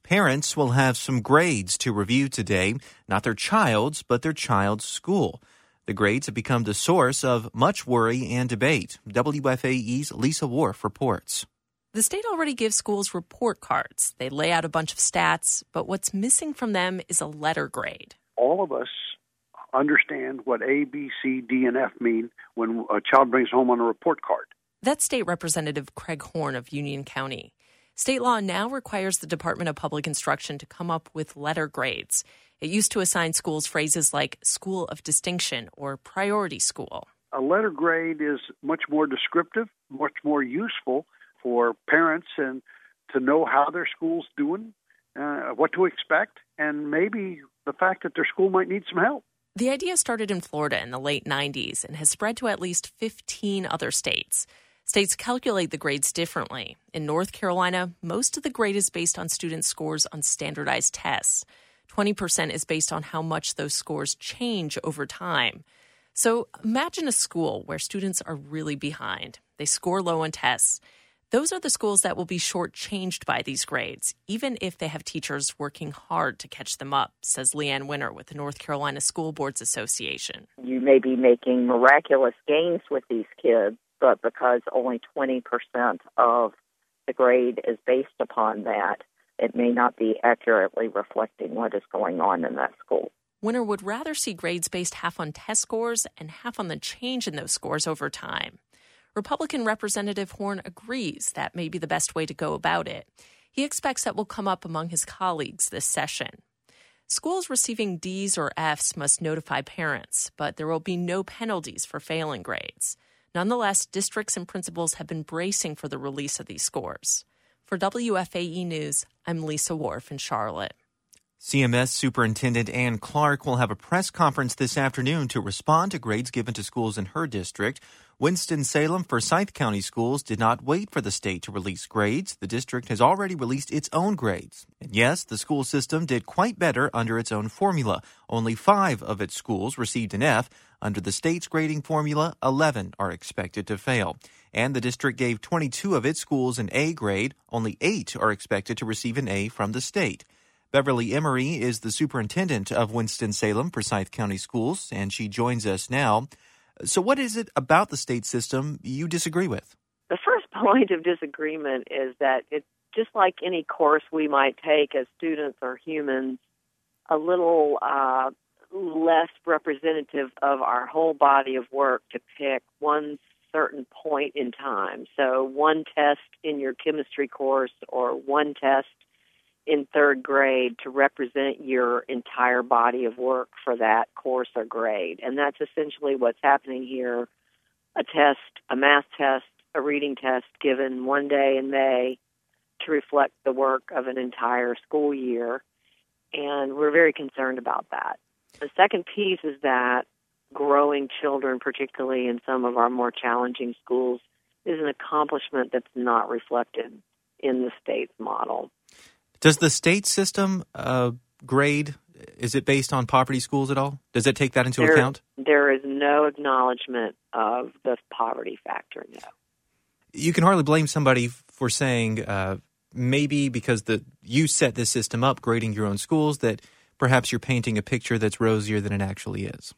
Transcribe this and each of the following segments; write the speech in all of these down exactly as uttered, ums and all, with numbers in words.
Parents will have some grades to review today, not their child's, but their child's school. The grades have become the source of much worry and debate. W F A E's Lisa Worf reports. The state already gives schools report cards. They lay out a bunch of stats, but what's missing from them is a letter grade. All of us understand what A, B, C, D, and F mean when a child brings home on a report card. That's State Representative Craig Horn of Union County. State law now requires the Department of Public Instruction to come up with letter grades. It used to assign schools phrases like school of distinction or priority school. A letter grade is much more descriptive, much more useful for parents and to know how their school's doing, uh, what to expect, and maybe the fact that their school might need some help. The idea started in Florida in the late nineties and has spread to at least fifteen other states. States calculate the grades differently. In North Carolina, most of the grade is based on student scores on standardized tests. twenty percent is based on how much those scores change over time. So imagine a school where students are really behind. They score low on tests. Those are the schools that will be shortchanged by these grades, even if they have teachers working hard to catch them up, says Leanne Winter with the North Carolina School Boards Association. You may be making miraculous gains with these kids, but because only twenty percent of the grade is based upon that, it may not be accurately reflecting what is going on in that school. Winter would rather see grades based half on test scores and half on the change in those scores over time. Republican Representative Horn agrees that may be the best way to go about it. He expects that will come up among his colleagues this session. Schools receiving D's or F's must notify parents, but there will be no penalties for failing grades. Nonetheless, districts and principals have been bracing for the release of these scores. For W F A E News, I'm Lisa Worf in Charlotte. C M S Superintendent Ann Clark will have a press conference this afternoon to respond to grades given to schools in her district. Winston-Salem Forsyth County Schools did not wait for the state to release grades. The district has already released its own grades. And yes, the school system did quite better under its own formula. Only five of its schools received an F. Under the state's grading formula, eleven are expected to fail. And the district gave twenty-two of its schools an A grade. Only eight are expected to receive an A from the state. Beverly Emery is the superintendent of Winston-Salem Forsyth County Schools, and she joins us now. So what is it about the state system you disagree with? The first point of disagreement is that it's just like any course we might take as students or humans, a little uh, less representative of our whole body of work to pick one certain point in time. So one test in your chemistry course or one test in third grade to represent your entire body of work for that course or grade. And that's essentially what's happening here. A test, a math test, a reading test given one day in May to reflect the work of an entire school year. And we're very concerned about that. The second piece is that growing children, particularly in some of our more challenging schools, is an accomplishment that's not reflected in the state's model. Does the state system uh, grade, is it based on poverty schools at all? Does it take that into there, account? There is no acknowledgement of the poverty factor, no. You can hardly blame somebody for saying uh, maybe because the you set this system up, grading your own schools, that perhaps you're painting a picture that's rosier than it actually is.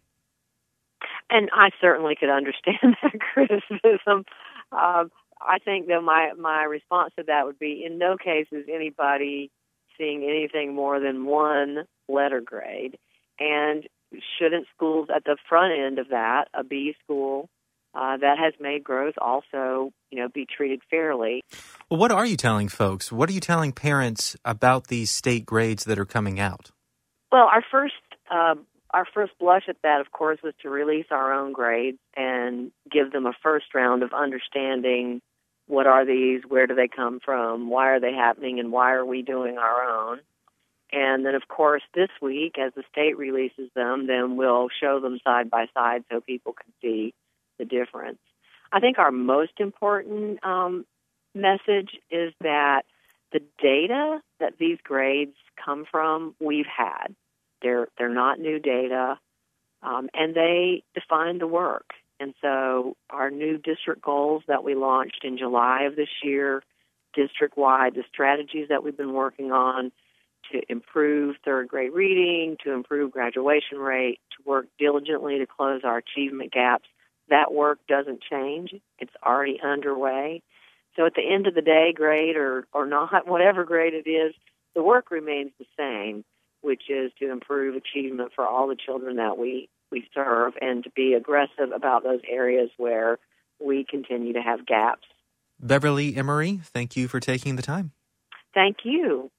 And I certainly could understand that criticism. Um, I think that my, my response to that would be, in no case is anybody seeing anything more than one letter grade. And shouldn't schools at the front end of that, a B school uh, that has made growth, also, you know, be treated fairly? Well, what are you telling folks? What are you telling parents about these state grades that are coming out? Well, our first uh, our first blush at that, of course, was to release our own grades and give them a first round of understanding. What are these? Where do they come from? Why are they happening? And why are we doing our own? And then, of course, this week, as the state releases them, then we'll show them side by side so people can see the difference. I think our most important um, message is that the data that these grades come from, we've had. They're, they're not new data, um, and they define the work. And so our new district goals that we launched in July of this year, district-wide, the strategies that we've been working on, to improve third grade reading, to improve graduation rate, to work diligently to close our achievement gaps. That work doesn't change. It's already underway. So at the end of the day, grade or, or not, whatever grade it is, the work remains the same, which is to improve achievement for all the children that we, we serve and to be aggressive about those areas where we continue to have gaps. Beverly Emery, thank you for taking the time. Thank you.